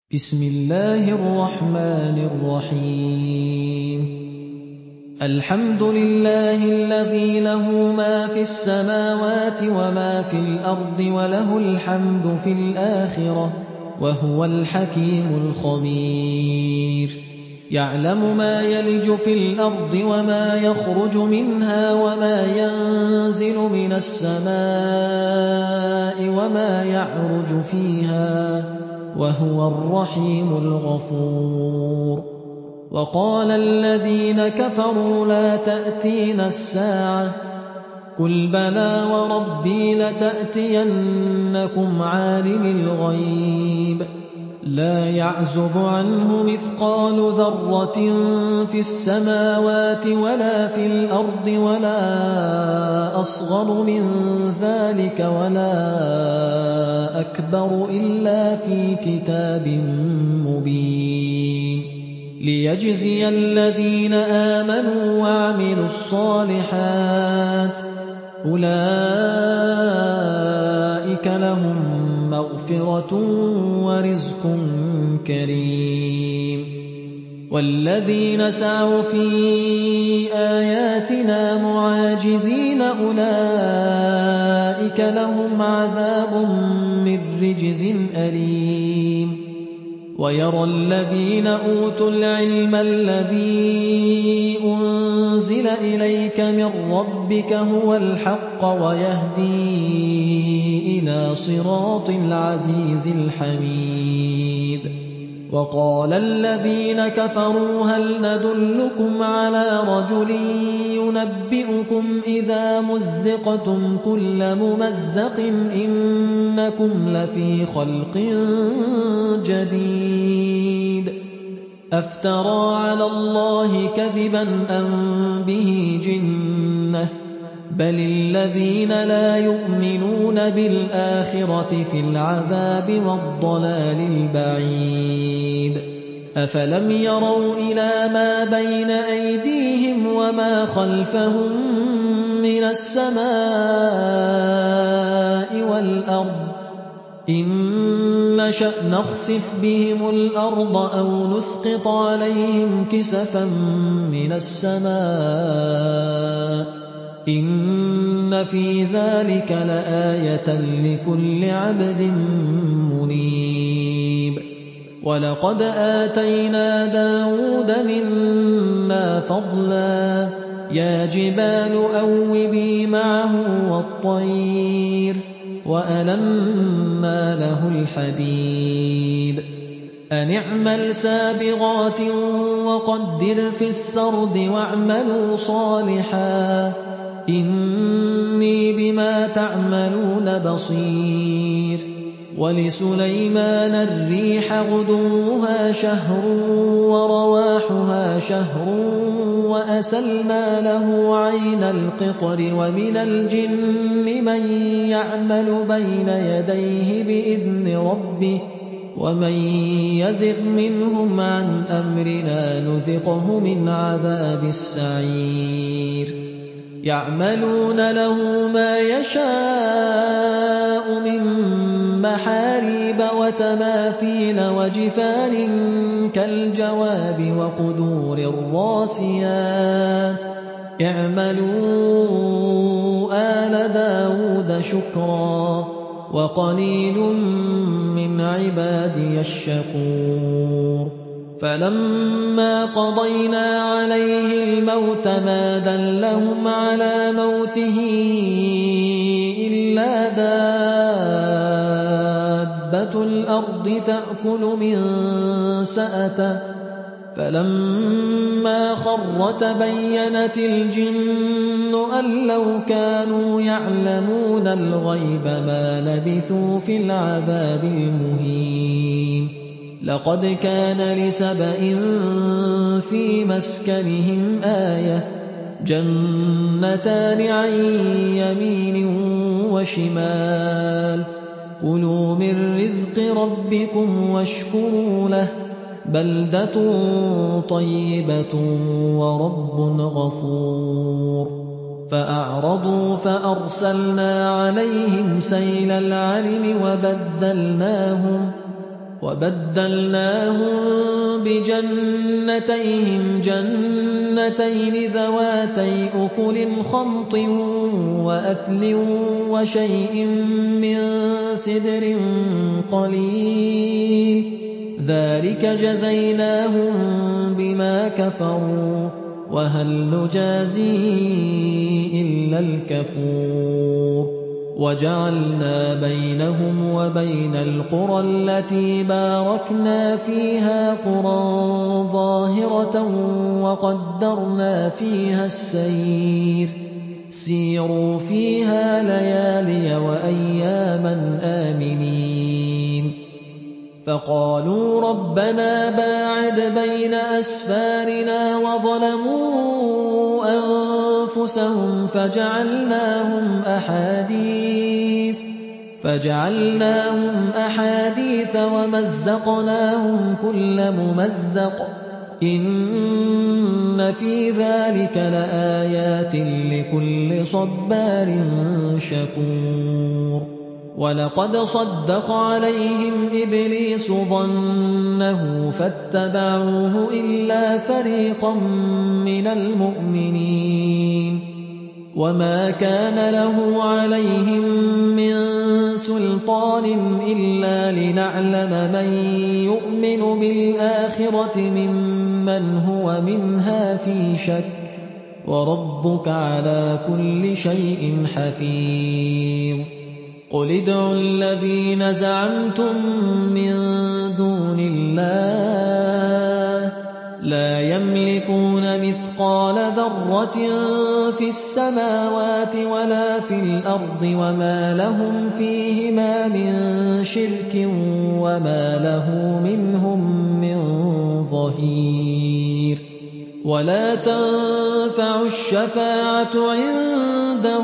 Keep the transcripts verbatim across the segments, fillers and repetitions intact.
بسم الله الرحمن الرحيم الحمد لله الذي له ما في السماوات وما في الأرض وله الحمد في الآخرة وهو الحكيم الخبير يعلم ما يلج في الأرض وما يخرج منها وما ينزل من السماء وما يعرج فيها وهو الرحيم الغفور وقال الذين كفروا لا تأتينا الساعة قل بلى وربي لتأتينكم عالم الغيب لا يعزب عنه مثقال ذرة في السماوات ولا في الأرض ولا أصغر من ذلك ولا أكبر إلا في كتاب مبين ليجزي الذين آمنوا وعملوا الصالحات أولئك لهم مغفرة ورزق كريم والذين سعوا في آياتنا معاجزين أولئك لهم عذاب من رجز أليم ويرى الذين أوتوا العلم الذي أنزل إليك من ربك هو الحق ويهدي إلى صراط العزيز الحميد وقال الذين كفروا هل ندلكم على رجل ينبئكم إذا مزقتم كل ممزق إنكم لفي خلق جديد أفترى على الله كذبا أم به جنة بل الذين لا يؤمنون بالآخرة في العذاب والضلال البعيد أفلم يروا إلى ما بين أيديهم وما خلفهم من السماء والأرض إن نشأ نخسف بهم الأرض أو نسقط عليهم كسفا من السماء إن في ذلك لآية لكل عبد منيب ولقد آتينا داود منا فضلا يا جبال أوبي معه والطير وألنا له الحديد أن اعمل سابغات وقدر في السرد واعملوا صالحا إني بما تعملون بصير ولسليمان الريح غدوها شهر ورواحها شهر وأسلنا له عين القطر ومن الجن من يعمل بين يديه بإذن ربه ومن يزغ منهم عن أمرنا نذقه من عذاب السعير يعملون له ما يشاء من محاريب وتماثيل وجفان كالجواب وقدور الراسيات اعملوا آل داود شكرا وقليل من عبادي الشكور فلما قضينا عليه الموت ما دلهم على موته إلا دابة الأرض تأكل من سأته فلما خر تبينت الجن أن لو كانوا يعلمون الغيب ما لبثوا في العذاب المهين لقد كان لسبإ في مسكنهم آية جنتان عن يمين وشمال كلوا من رزق ربكم واشكروا له بلدة طيبة ورب غفور فأعرضوا فأرسلنا عليهم سيل العرم وبدلناهم وَبَدَّلْنَاهُم بِجَنَّتَيْهِمْ جَنَّتَيْنِ ذَوَاتَيْ أُكُلٍ خَمْطٍ وَأَثْلٍ وَشَيْءٍ مِّن سِدْرٍ قَلِيلٍ ۚ ذَٰلِكَ جَزَيْنَاهُم بِمَا كَفَرُوا ۖ وَهَلْ نُجَازِي إِلَّا الْكَفُورَ وَجَعَلْنَا بَيْنَهُمْ وَبَيْنَ الْقُرَى الَّتِي بَارَكْنَا فِيهَا قُرًى ظَاهِرَةً وَقَدَّرْنَا فِيهَا السَّيْرَ ۖ سِيرُوا فِيهَا لَيَالِيَ وَأَيَّامًا آمِنِينَ فَقَالُوا رَبَّنَا بَاعِدْ بَيْنَ أَسْفَارِنَا وَظَلَمُوا أَنفُسَهُمْ فَجَعَلْنَاهُمْ أَحَادِيثَ فَجَعَلْنَاهُمْ أَحَادِيثَ وَمَزَّقْنَاهُمْ كُلَّ مُمَزَّقٍ ۚ إِنَّ فِي ذَٰلِكَ لَآيَاتٍ لِّكُلِّ صَبَّارٍ شَكُورٍ وَلَقَدْ صَدَّقَ عَلَيْهِمْ إِبْلِيسُ ظَنَّهُ فَاتَّبَعُوهُ إِلَّا فَرِيقًا مِّنَ الْمُؤْمِنِينَ وَمَا كَانَ لَهُ عَلَيْهِم مِّن سُلْطَانٍ إِلَّا لِنَعْلَمَ مَن يُؤْمِنُ بِالْآخِرَةِ مِمَّنْ هُوَ مِنْهَا فِي شَكٍّ ۗ وَرَبُّكَ عَلَىٰ كُلِّ شَيْءٍ حَفِيظٌ قُلِ ادْعُوا الَّذِينَ زَعَمْتُم مِّن دُونِ اللَّهِ ۖ لَا يَمْلِكُونَ مِثْقَالَ ذَرَّةٍ فِي السَّمَاوَاتِ وَلَا فِي الْأَرْضِ وَمَا لَهُمْ فِيهِمَا مِن شِرْكٍ وَمَا لَهُ مِنْهُم مِّن ظَهِيرٍ وَلَا تَنفَعُ الشَّفَاعَةُ عِندَهُ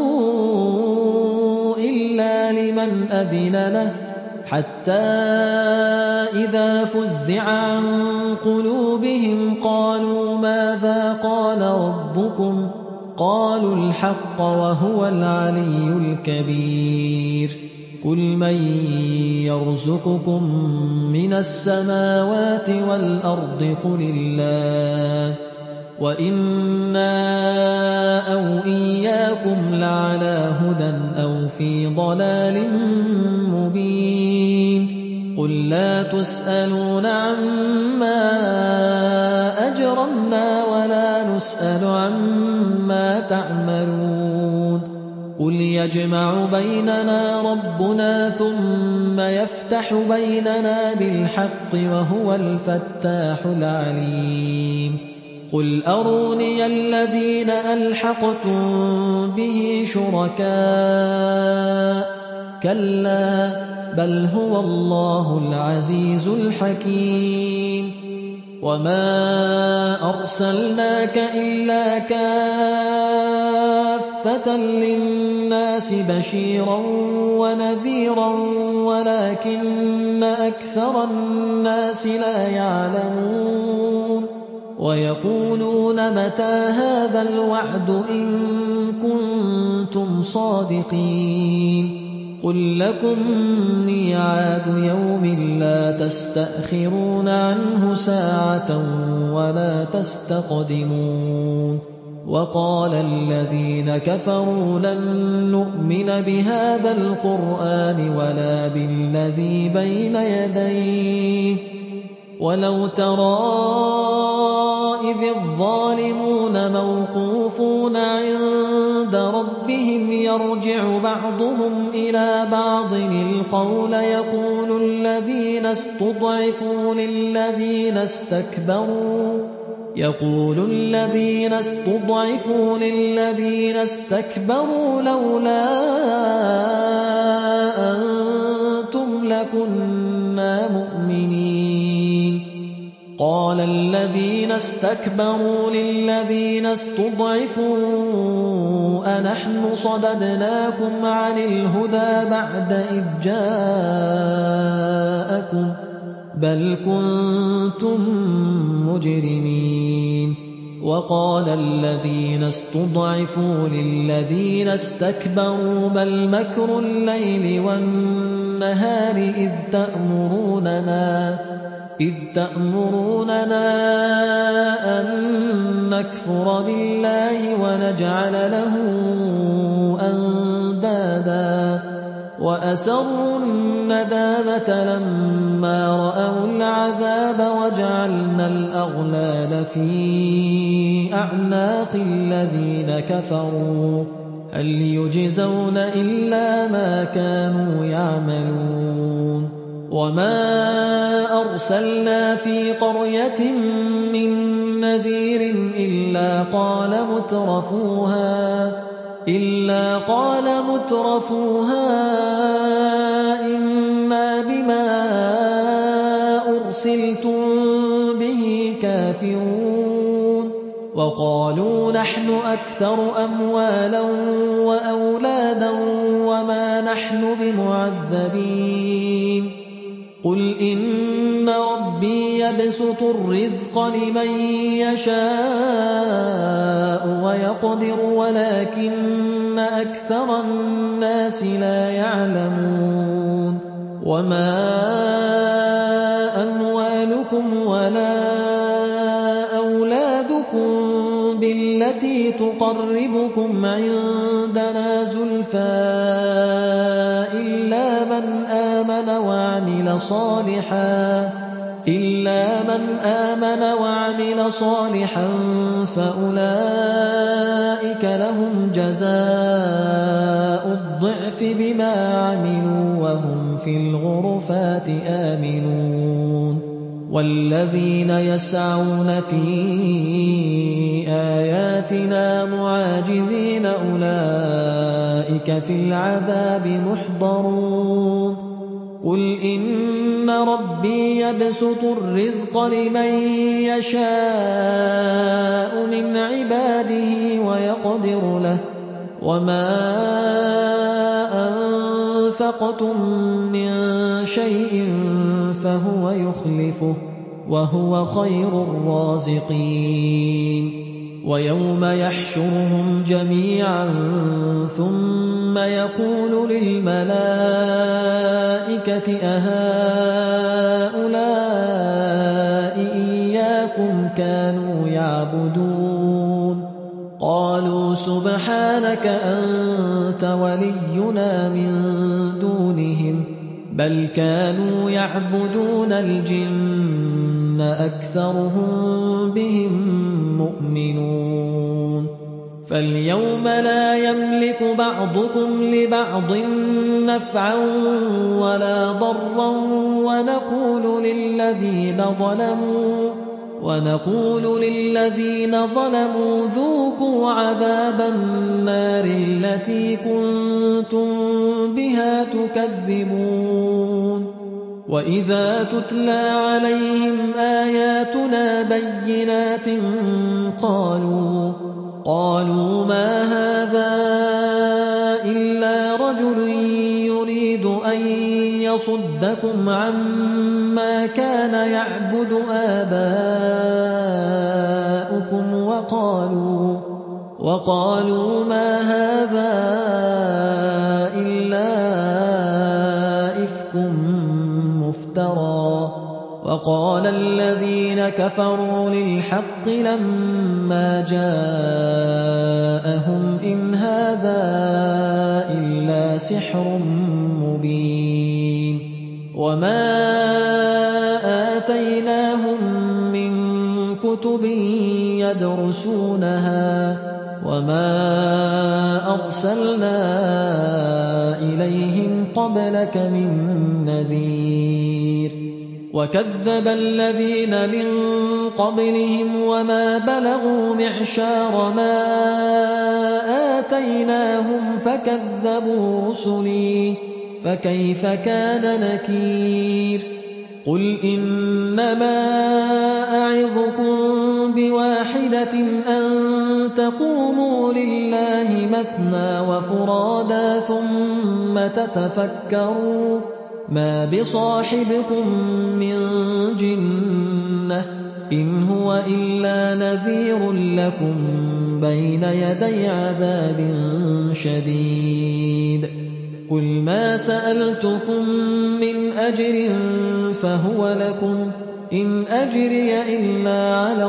إِلَّا لِمَنْ أَذِنَ لَهُ حَتَّىٰ إِذَا فُزِّعَ عَن قُلُوبِهِمْ قَالُوا مَاذَا قَالَ رَبُّكُمْ ۖ قَالُوا الْحَقَّ وَهُوَ الْعَلِيُّ الْكَبِيرُ قُلْ مَن يَرْزُقُكُم مِّنَ السَّمَاوَاتِ وَالْأَرْضِ قُلِ اللَّهُ ۖ وَإِنَّا أَوْ إِيَّاكُمْ لَعَلَىٰ هُدًى أَوْ فِي ضَلَالٍ مُّبِينٍ قُل لَّا تُسْأَلُونَ عَمَّا أَجْرَمْنَا وَلَا نُسْأَلُ عَمَّا تَعْمَلُونَ قُلْ يَجْمَعُ بَيْنَنَا رَبُّنَا ثُمَّ يَفْتَحُ بَيْنَنَا بِالْحَقِّ وَهُوَ الْفَتَّاحُ الْعَلِيمُ قُلْ أَرُونِيَ الَّذِينَ أَلْحَقْتُم بِهِ شُرَكَاءَ ۖ كَلَّا بَلْ هُوَ اللَّهُ الْعَزِيزُ الْحَكِيمُ وَمَا أَرْسَلْنَاكَ إِلَّا كَافَّةً لِّلنَّاسِ بَشِيرًا وَنَذِيرًا وَلَٰكِنَّ أَكْثَرَ النَّاسِ لَا يَعْلَمُونَ وَيَقُولُونَ مَتَىٰ هَٰذَا الْوَعْدُ إِن كُنتُمْ صَادِقِينَ قُل لَّكُم مِّيعَادُ يَوْمٍ لَّا تَسْتَأْخِرُونَ عَنْهُ سَاعَةً وَلَا تَسْتَقْدِمُونَ وَقَالَ الَّذِينَ كَفَرُوا لَن نُّؤْمِنَ بِهَٰذَا الْقُرْآنِ وَلَا بِالَّذِي بَيْنَ يَدَيْهِ وَلَوْ تَرَىٰ إِذِ الظَّالِمُونَ مَوْقُوفُونَ عِندَ رَبِّهِمْ يَرْجِعُ بَعْضُهُمْ إِلَىٰ بَعْضٍ الْقَوْلَ يَقُولُ الَّذِينَ اسْتُضْعِفُوا لِلَّذِينَ اسْتَكْبَرُوا يقول الذين استضعفوا للذين استكبروا لولا أنتم لكنا مؤمنين قال الذين استكبروا للذين استضعفوا أنحن صددناكم عن الهدى بعد إذ جاءكم بل كنتم مجرمين وقال الذين استضعفوا للذين استكبروا بل مكر الليل والنهار النهار إذ تأمروننا إذ تأمروننا أن نكفر بالله ونجعل له أندادا وأسروا الندامة لما رأوا العذاب وجعلنا الأغلال في أعناق الذين كفروا هل يجزون إلا ما كانوا يعملون وما أرسلنا في قرية من نذير إلا قال مترفوها إلا قال مترفوها إنا بما أرسلتم به كافرون وقالوا نحن أكثر أموالا وأولادا وما نحن بمعذبين قل إن ربي يبسط الرزق لمن يشاء ويقدر ولكن أكثر الناس لا يعلمون وما أموالكم ولا أولادكم بالتي تقربكم عندنا زلفى إلا من آمن وعمل صالحا إلا من آمن وعمل صالحا فأولئك لهم جزاء الضعف بما عملوا وهم في الغرفات آمنون والذين يسعون في آياتنا معاجزين أولئك في العذاب محضرون قل إن ربي يبسط الرزق لمن يشاء من عباده ويقدر له وما أنفقتم من شيء فهو يخلفه وهو خير الرازقين ويوم يحشرهم جميعا ثم يقول للملائكة أهؤلاء إياكم كانوا يعبدون قالوا سبحانك أنت ولينا من دونهم بل كانوا يعبدون الجن أكثرهم بهم مؤمنون فاليوم لا يملك بعضكم لبعض نفعا ولا ضرا ونقول للذين ظلموا ونقول للذين ظلموا ذوقوا عذاب النار التي كنتم بها تكذبون وإذا تتلى عليهم آياتنا بينات قالوا قالوا ما هذا إلا رجل يريد أن يصدكم عما كان يعبد آباؤكم وقالوا وقالوا ما هذا إلا إفك مفترى وقال الذين كفروا للحق لما جاءهم إن هذا إلا سحر مبين وما آتيناهم من كتب يدرسونها وما أرسلنا إليهم قبلك من نذير وكذب الذين من قبلهم وما بلغوا معشار ما آتيناهم فكذبوا رسلي فكيف كان نكير قل إنما أعظكم بواحدة أن تقوموا لله مثنى وفرادا ثم تتفكروا ما بصاحبكم من جنة إن هو إلا نذير لكم بين يدي عذاب شديد قُلْ مَا سَأَلْتُكُم مِّنْ أَجْرٍ فَهُوَ لَكُمْ ۖ إِنْ أَجْرِيَ إِلَّا عَلَى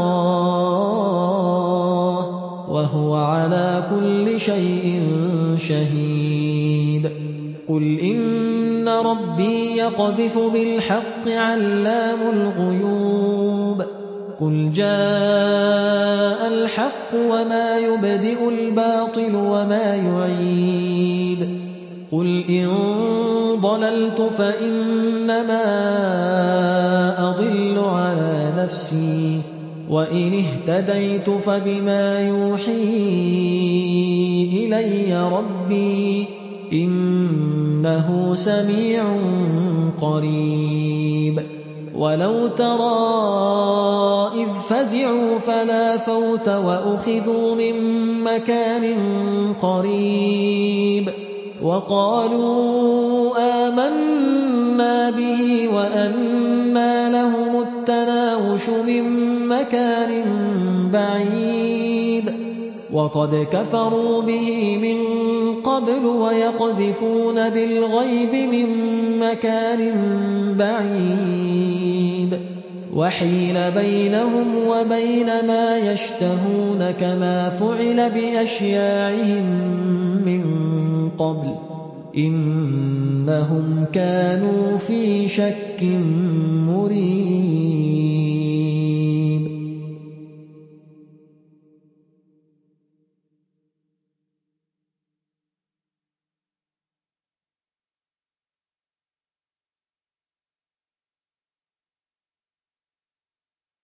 اللَّهِ ۖ وَهُوَ عَلَىٰ كُلِّ شَيْءٍ شَهِيدٌ قُلْ إِنَّ رَبِّي يَقْذِفُ بِالْحَقِّ عَلَّامُ الْغُيُوبِ قُلْ جَاءَ الْحَقُّ وَمَا يُبْدِئُ الْبَاطِلُ وَمَا يُعِيدُ قُلْ إِن ضَلَلْتُ فَإِنَّمَا أَضِلُّ عَلَىٰ نَفْسِي وَإِنِ اهْتَدَيْتُ فَبِمَا يُوحِي إِلَيَّ رَبِّي ۚ إِنَّهُ سَمِيعٌ قَرِيبٌ وَلَوْ تَرَىٰ إِذْ فَزِعُوا فَلَا فَوْتَ وَأُخِذُوا مِن مَّكَانٍ قَرِيبٍ وَقَالُوا آمَنَّا بِهِ وَأَنَّىٰ لَهُمُ التَّنَاوُشُ مِن مَّكَانٍ بَعِيدٍ وَقَدْ كَفَرُوا بِهِ مِن قَبْلُ وَيَقْذِفُونَ بِالْغَيْبِ مِن مَّكَانٍ بَعِيدٍ وَحِيلَ بَيْنَهُمْ وَبَيْنَ مَا يَشْتَهُونَ كَمَا فُعِلَ بِأَشْيَاعِهِم مِّن قَبْلُ ۚ إِنَّهُمْ كَانُوا فِي شَكٍّ مُّرِيبٍ